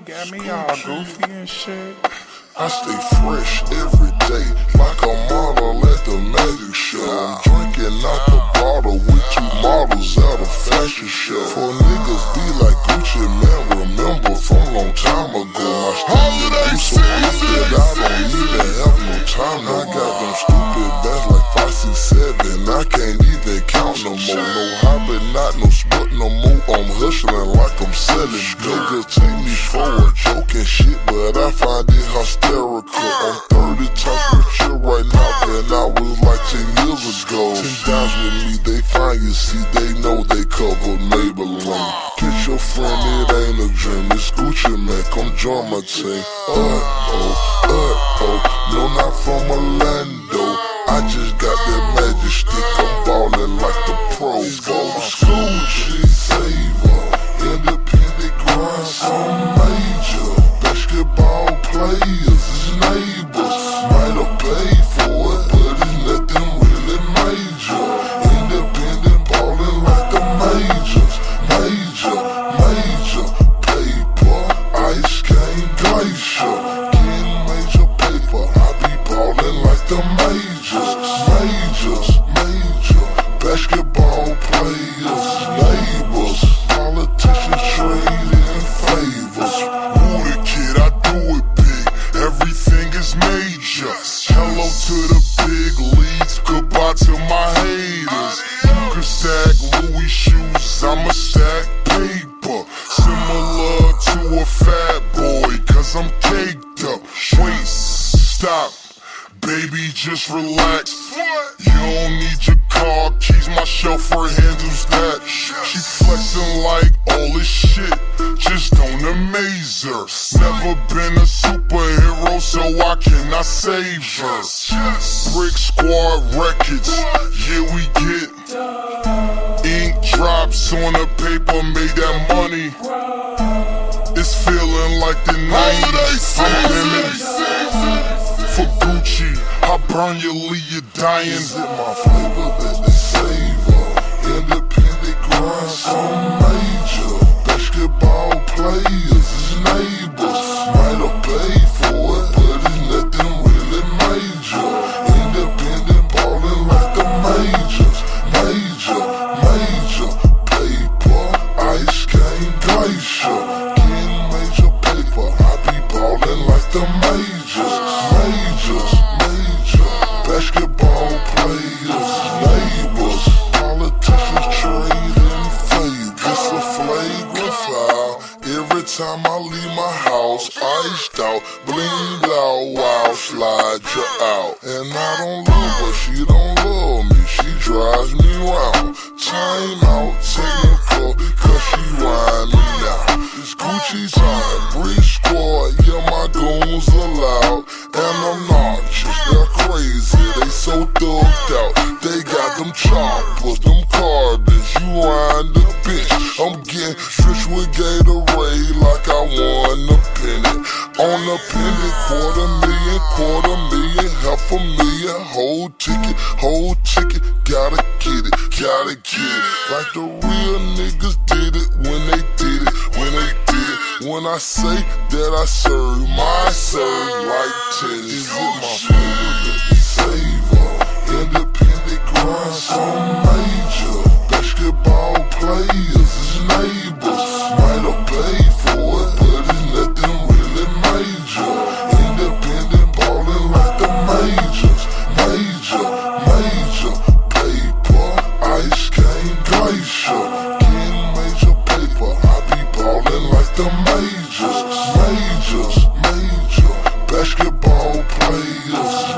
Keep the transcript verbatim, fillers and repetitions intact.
got me all goofy and shit. I stay fresh every day, like a model at the magic show. I'm drinking out the bottle with two models at a fashion show. For niggas be like Gucci, man, remember from long time ago. My holiday season, I don't even have no time no more. I got them stupid bands like five, six, seven. I can't even count no more. No hopping, not no split no more. I'm hustling like I'm selling. Niggas take me for a joke and shit, but I find it hostile. I'm thirty times richer right now than I was like ten years ago. Ten dimes with me, they find you, see, they know they covered Maybelline. Get your friend, it ain't a dream, it's Gucci, man, come join my team. Uh-oh, uh-oh, no, not from Orlando. I just got that magic stick, I'm ballin' like the pros. Go to school, Gucci, saver, independent grind, so major. Basketball players is neighbors, might have paid for it, but it's nothing really major. Independent ballin' like the majors, major, major. Paper, ice cream, glacier, getting major paper. I be ballin' like the majors, majors, major. Basketball players, neighbors, politicians trading favors. Everything is major. Hello to the big leagues, goodbye to my haters. You can stack Louis shoes, I'ma stack paper. Similar to a fat boy, cause I'm caked up. Wait, stop, baby, just relax. You don't need your car keys, my chauffeur handles that. She flexing like all this shit, just don't amaze her. Never been a superhero, so I cannot save her. Brick Squad Records, yeah, we get ink drops on the paper, made that money. It's feeling like the nineties. I'm for Gucci, I burn you, leave you dying. Is it my flavor that they savor? Independent grind, so major. Basketball players is neighbors, might have paid for it, but it's nothing really major. Independent ballin' like the majors, major, major. Paper, ice cream, glacier, getting major paper. I be ballin' like the majors, majors, major. Basketball players, neighbors, politicians trading favors. It's a flagrant foul. Every time I leave my house, iced out, blinged out, wild, slide you out. And I don't love her, she don't love me, she drives me round. Time out, technical, cause she rhyme me now. It's Gucci time, Brick Squad, yeah, my goons are loud. And I'm not just, they're crazy, they so thugged out. They got them choppers, them carbons, you wind the bitch. I'm getting stretched with Gatorade like I won a penny. On a penny, quarter million, quarter million, half a million. Whole ticket, whole ticket, gotta get it, gotta get it. Like the real niggas did it when they did it, when they did it. When I say that I serve, my serve like titties. Is it my flavor that they savor? Independent grind, so major. Basketball players is neighbors, might have paid for it, but it's nothing really major. Independent ballin' like the majors, major, major. Paper, ice cream, glacier, getting major paper. I be ballin' like the majors, majors, major. Basketball players.